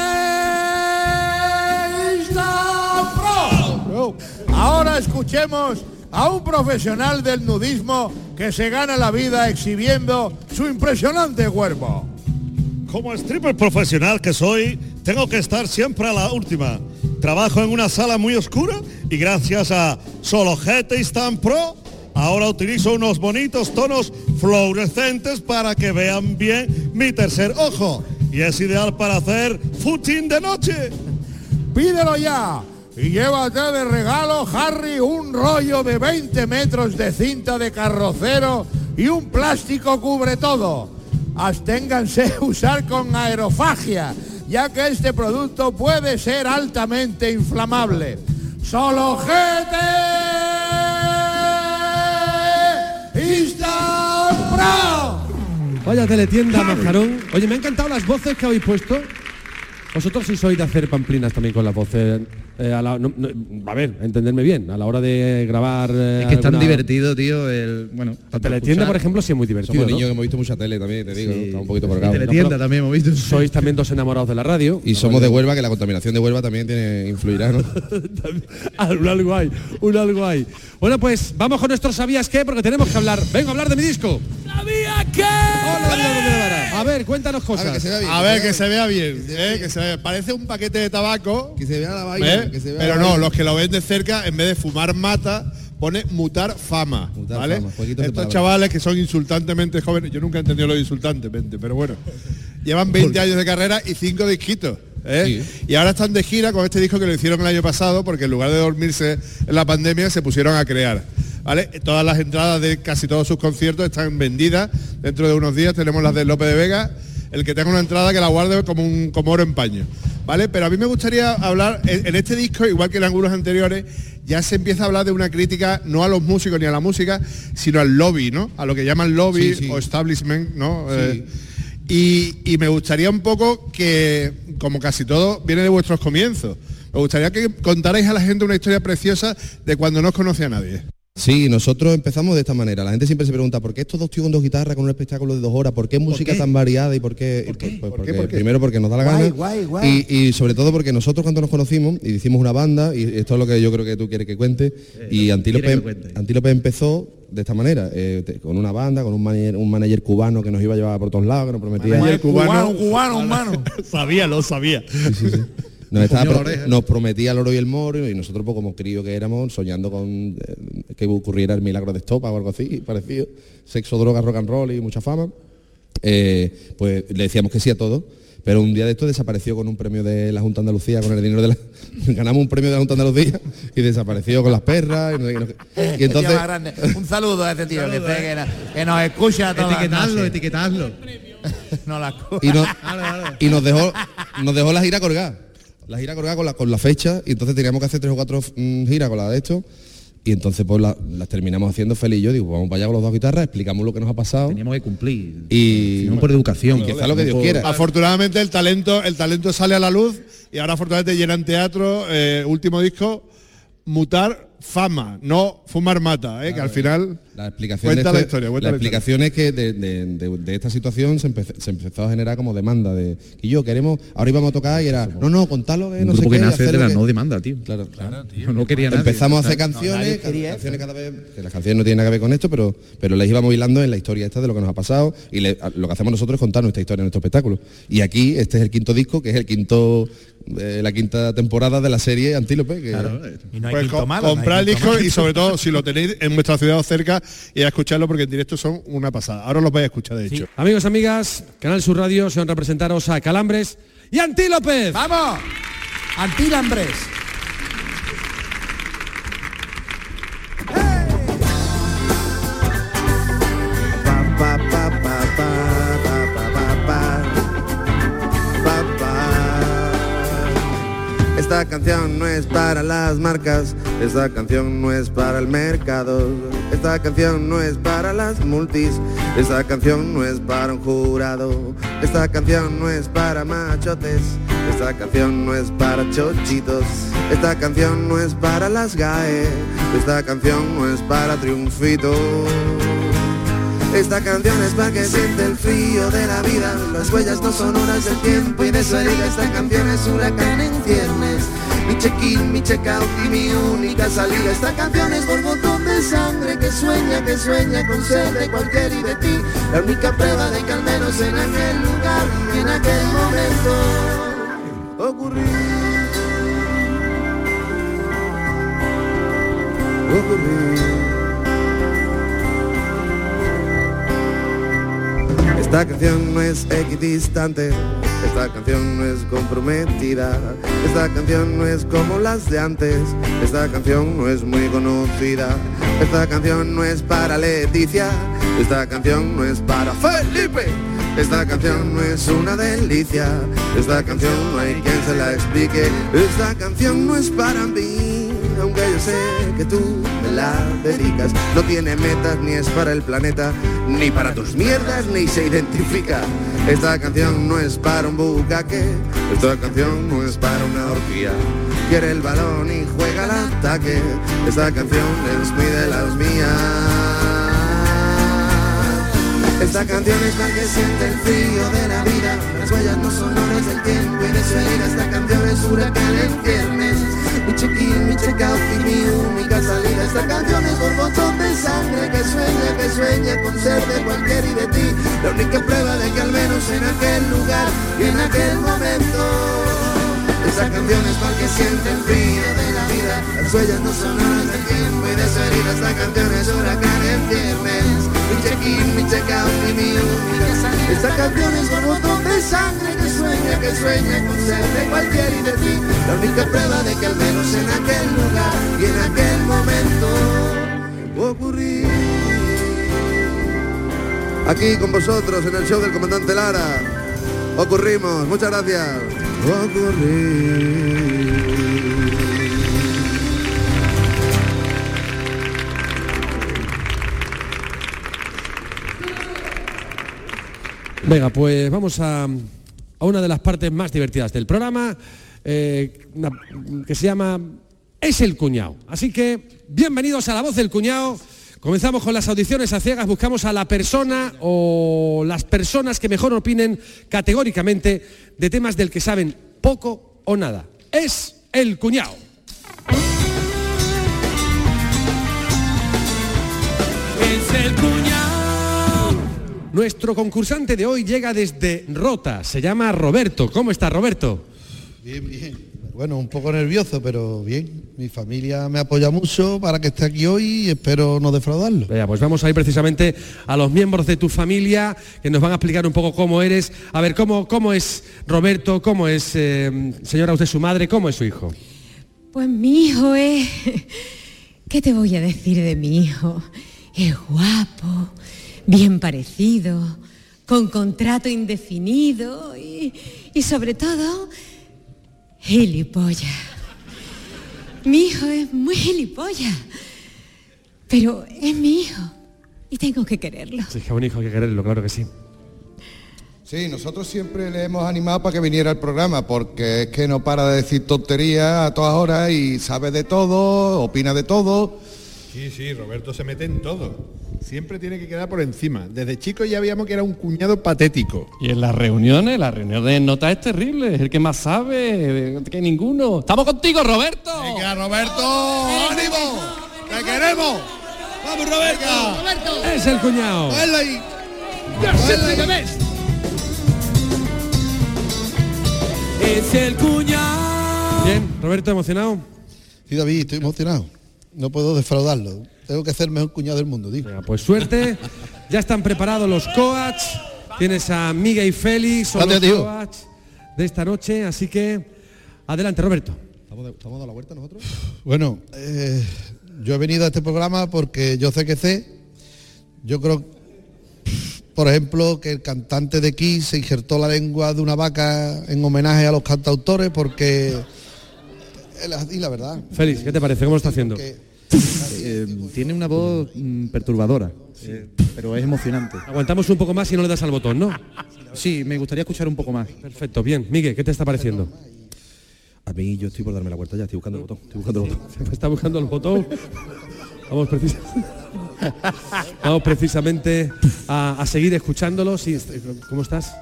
Insta Pro. Ahora escuchemos a un profesional del nudismo que se gana la vida exhibiendo su impresionante cuerpo. Como stripper profesional que soy, tengo que estar siempre a la última. Trabajo en una sala muy oscura y gracias a Solojete Instant Pro ahora utilizo unos bonitos tonos fluorescentes para que vean bien mi tercer ojo. Y es ideal para hacer footing de noche. Pídelo ya y llévate de regalo, Harry, un rollo de 20 metros de cinta de carrocero y un plástico cubre todo. Absténganse usar con aerofagia, ya que este producto puede ser altamente inflamable. Solojete Insta Pro. Vaya teletienda, Majarón. Oye, me han encantado las voces que habéis puesto. Vosotros sí sois de hacer pamplinas también con las voces. A ver, entenderme bien, a la hora de grabar... es que es tan divertido, tío, la teletienda, por ejemplo, sí es muy divertido. Somos niños ¿no? que hemos visto mucha tele también, te digo, Sí. está un poquito por acá. Teletienda también hemos visto. Sois también dos enamorados de la radio. Y somos de Huelva, que la contaminación de Huelva también influirá, ¿no? un algo hay. Bueno, pues vamos con nuestro ¿sabías qué? Porque tenemos que hablar. Vengo a hablar de mi disco. ¿Sabía qué? A ver, cuéntanos cosas. A ver, que se vea bien. Que se vea. Parece un paquete de tabaco. Que se vea la vaina. Pero no, los que lo ven de cerca, en vez de fumar mata, pone mutar fama. ¿Vale? Fama, estos chavales que son insultantemente jóvenes, yo nunca he entendido lo de insultantemente, pero bueno, llevan 20 años de carrera y 5 disquitos. Sí. Y ahora están de gira con este disco que lo hicieron el año pasado, porque en lugar de dormirse en la pandemia se pusieron a crear. ¿Vale? Todas las entradas de casi todos sus conciertos están vendidas. Dentro de unos días tenemos las de Lope de Vega. El que tenga una entrada que la guarde como oro en paño. ¿Vale? Pero a mí me gustaría hablar, en este disco, igual que en algunos anteriores, ya se empieza a hablar de una crítica no a los músicos ni a la música, sino al lobby, ¿no? A lo que llaman lobby o establishment, ¿no? Sí. Y me gustaría un poco que, como casi todo, viene de vuestros comienzos. Me gustaría que contarais a la gente una historia preciosa de cuando no os conocía a nadie. Sí, nosotros empezamos de esta manera. La gente siempre se pregunta, ¿por qué estos dos tíos con dos guitarras con un espectáculo de 2 horas? ¿Por qué música tan variada? ¿Y por qué? ¿Por qué? Primero porque nos da la gana. Y sobre todo porque nosotros cuando nos conocimos y hicimos una banda, y esto es lo que yo creo que tú quieres que cuente, y Antílope Empezó de esta manera, con una banda, con un manager cubano que nos iba a llevar por todos lados, que nos prometía... Cubano. Lo sabía. Sí. Nos prometía el oro y el moro, y nosotros, pues, como críos que éramos, soñando con que ocurriera el milagro de Estopa o algo así, parecido, sexo, droga, rock and roll y mucha fama, pues le decíamos que sí a todo, pero un día de esto desapareció con un premio de la Junta de Andalucía, con el dinero de la... ganamos un premio de la Junta de Andalucía y desapareció con las perras, y entonces... Un saludo a este tío que nos escucha todas Etiquetadlo. Y nos dejó la gira colgada. La gira colgada con la fecha, y entonces teníamos que hacer 3 o 4 giras con la de esto, Y entonces pues las terminamos haciendo Feli y yo, digo, vamos para allá con los dos guitarras, explicamos lo que nos ha pasado. Teníamos que cumplir. Y no por educación. Y quizá lo que Dios quiera. Afortunadamente el talento sale a la luz y ahora afortunadamente llenan teatro, último disco, Mutar Fama, no Fumar Mata, que al final la explicación cuenta la historia. La explicación es que de esta situación se empezó a generar como demanda de que yo queremos, ahora íbamos a tocar y era, no, contalo que no sé qué. Porque nace de la no demanda, tío. Claro, tío. No quería nadie. Empezamos a hacer canciones cada vez, que las canciones no tienen nada que ver con esto, pero les íbamos hilando en la historia esta de lo que nos ha pasado y lo que hacemos nosotros es contar nuestra historia en nuestro espectáculo. Y aquí este es el quinto disco, que es el quinto la quinta temporada de la serie Antílope, que y no hay pues quinto malo, comprar el no hay disco quinto y sobre todo si lo tenéis en vuestra ciudad o cerca y a escucharlo porque en directo son una pasada. Ahora los vais a escuchar de hecho. Amigos, amigas, Canal Sur Radio se van a representaros a Calambres y Antílope. ¡Vamos! Antílambres. Esta canción no es para las marcas, esta canción no es para el mercado, esta canción no es para las multis, esta canción no es para un jurado, esta canción no es para machotes, esta canción no es para chochitos, esta canción no es para las GAE, esta canción no es para triunfitos. Esta canción es para que siente el frío de la vida. Las huellas no son horas del tiempo y de su herida. Esta canción es huracán en ciernes. Mi check-in, mi check-out y mi única salida. Esta canción es borbotón de sangre que sueña con ser de cualquier y de ti. La única prueba de que al menos en aquel lugar y en aquel momento ocurrió. Esta canción no es equidistante, esta canción no es comprometida, esta canción no es como las de antes, esta canción no es muy conocida, esta canción no es para Leticia, esta canción no es para Felipe, esta canción no es una delicia, esta canción no hay quien se la explique, esta canción no es para mí, aunque yo sé que tú me la dedicas. No tiene metas, ni es para el planeta, ni para tus mierdas, ni se identifica. Esta canción no es para un bucaque, esta canción no es para una orgía. Quiere el balón y juega al ataque, esta canción es muy de las mías. Esta canción es para que siente el frío de la vida. Las huellas no son horas del tiempo y de su herida. Esta canción es huracán en viernes. Mi check-in, mi check-out y mi única salida. Esta canción es borbotón de sangre que sueña con ser de cualquier y de ti. La única prueba de que al menos en aquel lugar y en aquel momento. Esta canción es para que siente el frío de la vida. Las huellas no son horas del tiempo y de su herida. Esta canción es huracán en viernes. Mi check-in, mi check-out y mi única salida. Esta canción es borbotón de sangre que sueña con ser de cualquier y de ti. La única prueba de que al menos en aquel lugar y en aquel momento ocurrí. Aquí con vosotros en el show del Comandante Lara ocurrimos, muchas gracias. Venga, pues vamos a una de las partes más divertidas del programa, que se llama Es el Cuñado. Así que, bienvenidos a La Voz del Cuñado. Comenzamos con las audiciones a ciegas, buscamos a la persona o las personas que mejor opinen categóricamente de temas del que saben poco o nada. Es el Cuñado. Es el Cuñado. Nuestro concursante de hoy llega desde Rota, se llama Roberto. ¿Cómo está, Roberto? Bien, bien. Bueno, un poco nervioso, pero bien. Mi familia me apoya mucho para que esté aquí hoy y espero no defraudarlo. Venga, pues vamos a ir precisamente a los miembros de tu familia que nos van a explicar un poco cómo eres. A ver, ¿cómo es Roberto? ¿Cómo es, señora, usted su madre? ¿Cómo es su hijo? Pues mi hijo es... ¿Qué te voy a decir de mi hijo? Es guapo, bien parecido, con contrato indefinido y sobre todo... gilipollas. Mi hijo es muy gilipollas. pero es mi hijo y tengo que quererlo. Sí, es que a un hijo hay que quererlo, claro que sí. Sí, nosotros siempre le hemos animado para que viniera al programa, porque es que no para de decir tonterías a todas horas y sabe de todo, opina de todo. Sí, Roberto se mete en todo. Siempre tiene que quedar por encima. Desde chico ya veíamos que era un cuñado patético. Y en las reuniones de nota es terrible, es el que más sabe que ninguno. ¡Estamos contigo, Roberto! ¡Venga, Roberto! ¡Ánimo! ¡Te queremos! ¡Vamos, Roberto! Es el cuñado. ¡Baila ahí! Es el cuñado. Bien, Roberto, ¿emocionado? Sí, David, estoy emocionado. No puedo defraudarlo. Tengo que ser el mejor cuñado del mundo, tío. Venga, pues suerte. Ya están preparados los coach. Tienes a Miguel y Félix, son los coach de esta noche, así que adelante, Roberto. ¿Estamos dando la vuelta nosotros? Bueno, yo he venido a este programa porque yo sé que sé. Yo creo, por ejemplo, que el cantante de Kiss se injertó la lengua de una vaca en homenaje a los cantautores porque... Y la verdad. Félix, ¿qué te parece? ¿Cómo lo está haciendo? Tiene una voz perturbadora, pero es emocionante. Aguantamos un poco más y no le das al botón, ¿no? Sí, me gustaría escuchar un poco más. Perfecto, bien. Miguel, ¿qué te está pareciendo? A mí yo estoy por darme la vuelta ya, estoy buscando el botón. Está buscando el botón. Vamos precisamente a seguir escuchándolo. Sí, ¿cómo estás?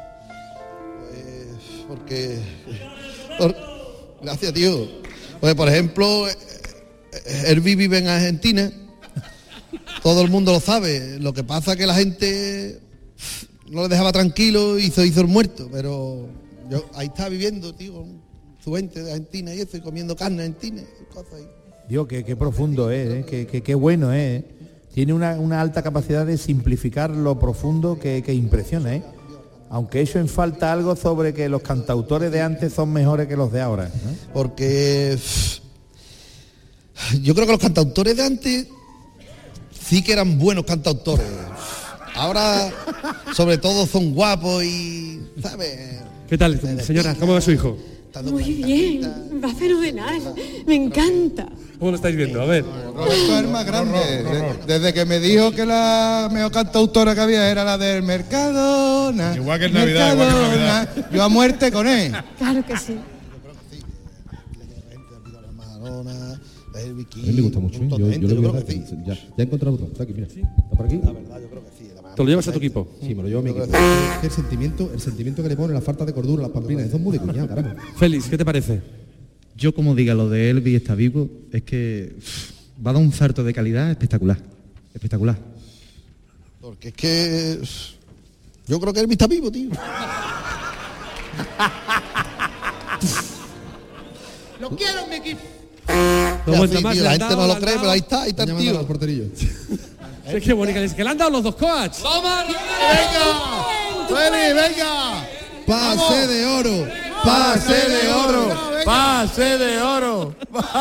Gracias, tío. Pues, por ejemplo, Herbie vive en Argentina. Todo el mundo lo sabe. Lo que pasa es que la gente no le dejaba tranquilo y se hizo el muerto. Pero ahí está viviendo, tío, su gente de Argentina y eso, y comiendo carne argentina y cosas ahí. Dios, qué profundo es, qué bueno es. Tiene una alta capacidad de simplificar lo profundo que impresiona, ¿eh? Aunque eso en falta algo sobre que los cantautores de antes son mejores que los de ahora, ¿no? Porque yo creo que los cantautores de antes sí que eran buenos cantautores. Ahora, sobre todo, son guapos y, ¿sabes? ¿Qué tal, señora? ¿Cómo va su hijo? Muy bien, va fenomenal, me encanta. ¿Cómo lo estáis viendo? A ver. Roberto es el más grande. Desde que me dijo que la mejor cantautora que había era la del Mercadona. Igual que en Navidad, igual que en Navidad. Yo a muerte con él. Claro que sí. A mí me gusta mucho, ¿eh? Yo lo veo ya he encontrado el botón, está aquí, mira. ¿Está por aquí? La verdad, yo creo que sí. ¿Te lo llevas a tu equipo? Sí, me lo llevo a mi equipo. El sentimiento que le pone, la falta de cordura, las pamplinas, eso es muy de cuñado, caramba. Félix, ¿qué te parece? Yo, como diga, lo de Elvis está vivo, es que va a dar un salto de calidad espectacular. Espectacular. Porque es que yo creo que Elvis está vivo, tío. Lo quiero en mi equipo. La gente no lo cree, pero ahí está el tío. Al porterillo. Es que bonita, que le han dado los dos coach. ¡Venga! ¡Feli, venga! ¡Pase de oro! ¡Pase de oro! ¡Pase de oro!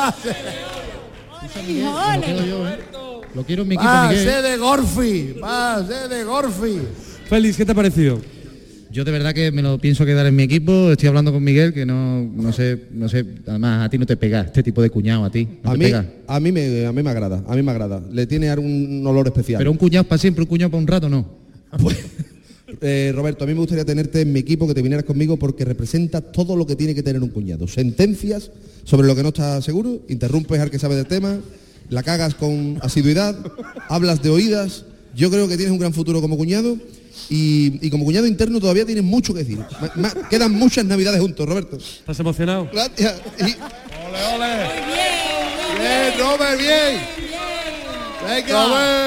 Lo quiero en mi equipo, ¡Pase Miguel. de Gorfi! ¡Pase de Gorfi! Félix, ¿qué te ha parecido? Yo de verdad que me lo pienso quedar en mi equipo. Estoy hablando con Miguel, que no sé. Además, a ti no te pega este tipo de cuñado, a ti. No A te mí pega. me agrada. Le tiene un olor especial. Pero un cuñado para siempre, un cuñado para un rato, no. Roberto, a mí me gustaría tenerte en mi equipo, que te vinieras conmigo, porque representa todo lo que tiene que tener un cuñado. Sentencias sobre lo que no estás seguro, interrumpes al que sabe del tema, la cagas con asiduidad, hablas de oídas. Yo creo que tienes un gran futuro como cuñado y como cuñado interno todavía tienes mucho que decir. Quedan muchas navidades juntos, Roberto. ¿Estás emocionado? Gracias. ¡Ole, ole! ¡Bien, Robert, bien! ¡Venga!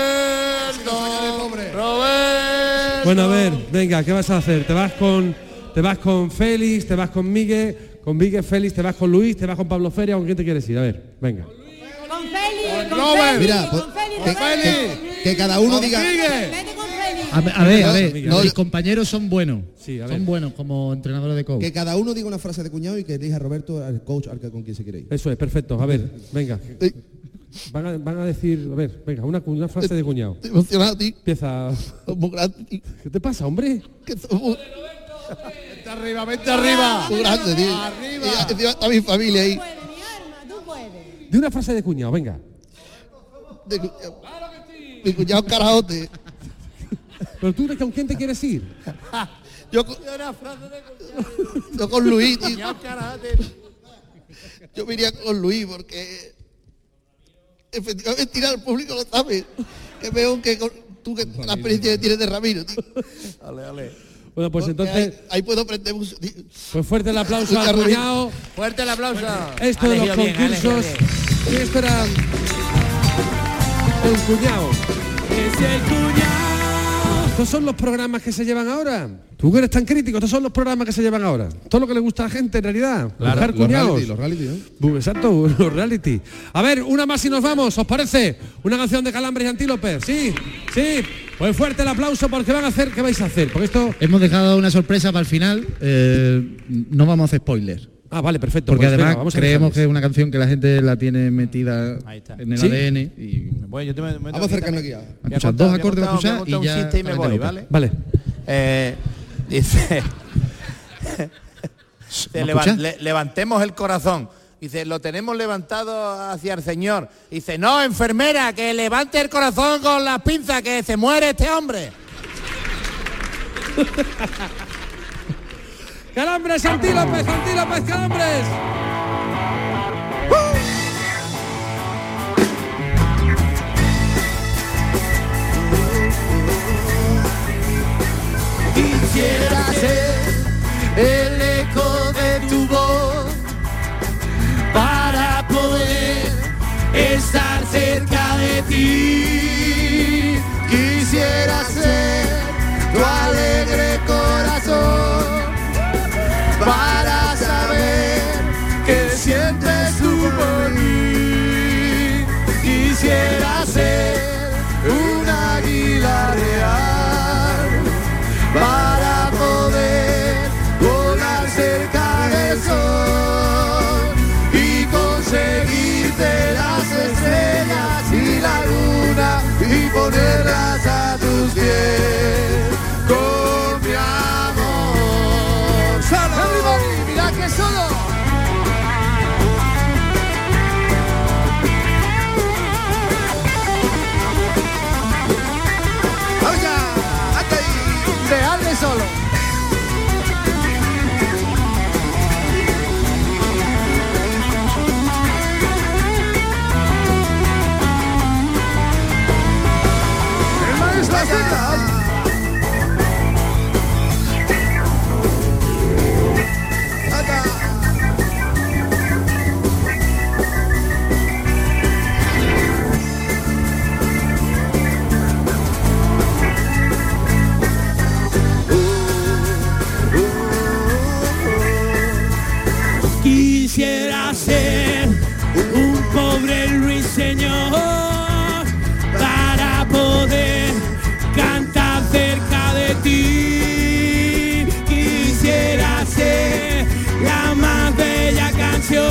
¡Roberto! Bueno, a ver, venga, ¿qué vas a hacer? ¿Te vas con Félix, te vas con Miguel, Félix, te vas con Luis, te vas con Pablo Feria? ¿Con quién te quieres ir? A ver, venga. Con Félix, con Robert. Félix, Mira, con Félix. Que cada uno diga... Vete con Félix. A ver, Miguel, mis compañeros son buenos. Sí, a ver. Son buenos como entrenadores de coach. Que cada uno diga una frase de cuñado y que elija a Roberto, al coach, con quien se quiere ir. Eso es, perfecto. A ver, venga. Van a decir, a ver, venga, una frase de cuñado. Estoy emocionado, tío. Empieza. Muy grande, tío. ¿Qué te pasa, hombre? Que somos ¡Vente arriba, vente arriba! muy grande, tío. ¡Arriba! Y encima está mi familia ahí. Tú puedes, mi arma, tú puedes. De una frase de cuñado, venga. De- Mi cuñado Carajote. ¿Pero tú con quién te quieres ir? Yo con Luis, tío. Yo me iría con Luis porque efectivamente ir al público lo sabe. Que veo que tú que la experiencia que tienes de Ramiro, tío. Ale. Bueno, pues Porque entonces, ahí puedo aprender mucho, tío. pues fuerte el aplauso al cuñado. Fuerte el aplauso. Esto de los concursos. ¿Quién espera? El cuñado. Es el cuñado. Estos son los programas que se llevan ahora. Tú que eres tan crítico, estos son los programas que se llevan ahora. Todo lo que le gusta a la gente en realidad. Claro, Buscar cuñados. los reality, ¿no? Exacto, los reality. A ver, una más y nos vamos, ¿os parece? Una canción de Calambres y Antílope. Sí, sí. Pues fuerte el aplauso porque van a hacer. ¿Qué vais a hacer? Porque esto. Hemos dejado una sorpresa para el final. No vamos a hacer spoiler. Ah, vale, perfecto. Porque pues además venga, vamos a creemos dejarles. que es una canción que la gente la tiene metida en el ¿Sí? ADN. Y Bueno, yo Vamos a acercarnos aquí. escuchar dos acordes, voy a escuchar montar y un ya. chiste y me voy, ¿vale? Vale. Dice, escucha? levantemos el corazón. Dice, lo tenemos levantado hacia el Señor. Dice, no, enfermera, que levante el corazón con las pinzas, que se muere este hombre. Calambres, Antílopes, Calambres. Quisiera ser el eco de tu voz para poder estar cerca de ti. Quisiera ser tu alegre corazón para saber que sientes tú por mí. Quisiera ser un águila real para poder volar cerca del sol y conseguirte las estrellas y la luna y ponerlas a tus pies con mi amor. ¡Solo! ¡Everybody! ¡Mira que solo! ¡Oiga! ¡Hasta ahí! ¡Dejadle solo! ¡El maestro Azteca! Quisiera ser un pobre ruiseñor para poder cantar cerca de ti. Quisiera ser la más bella canción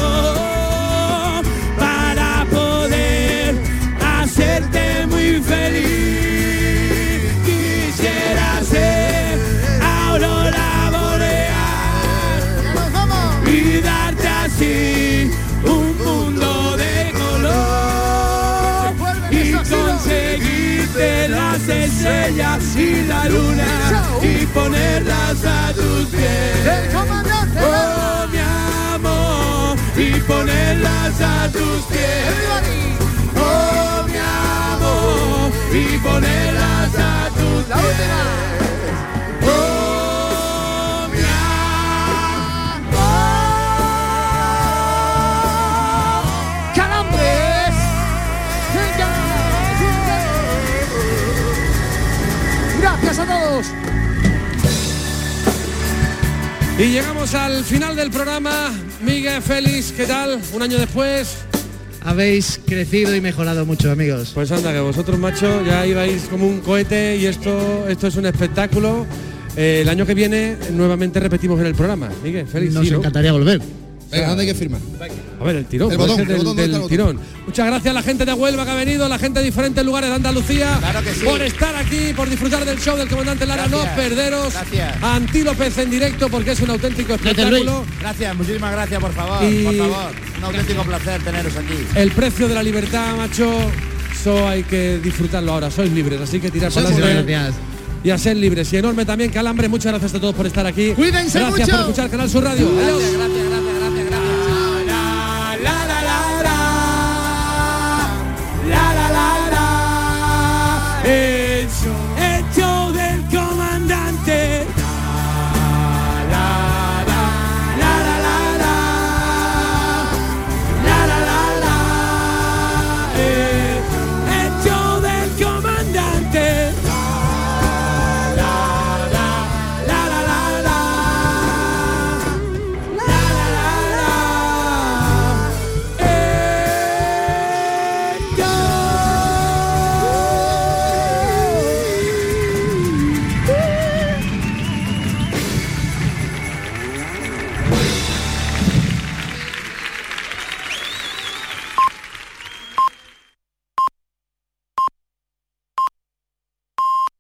para poder hacerte muy feliz. Quisiera ser aurora boreal y darte así un mundo de color y conseguirte las estrellas y la luna y ponerlas a tus pies. Oh, mi amor, y ponerlas a tus pies. Oh, mi amor, y ponerlas a tus pies. Oh, mi ¡Calambres! ¡Gracias a todos! Y llegamos al final del programa. Miguel, Félix, ¿qué tal? Un año después. Habéis crecido y mejorado mucho, amigos. Pues anda, que vosotros, macho, ya ibais como un cohete y esto es un espectáculo. El año que viene nuevamente repetimos en el programa. Miguel, Félix, Nos sí, ¿no? encantaría volver. Venga, ¿dónde hay que firmar? A ver, el tirón, El puede botón, ser el botón, ¿dónde está el del botón? tirón. Muchas gracias a la gente de Huelva que ha venido, la gente de diferentes lugares de Andalucía, Claro que sí. por estar aquí, por disfrutar del show del comandante Lara. Gracias. No perderos Gracias. a Antílopez en directo porque es un auténtico espectáculo. Gracias, muchísimas gracias, por favor, Y- por favor. Un auténtico placer teneros aquí. El precio de la libertad, macho, Eso hay que disfrutarlo ahora, sois libres, así que tirar para Muchas adelante. gracias. Y a ser libres. Y enorme también, Calambre, muchas gracias a todos por estar aquí. Cuídense gracias mucho. por escuchar Canal Sur Radio. Adiós. Gracias.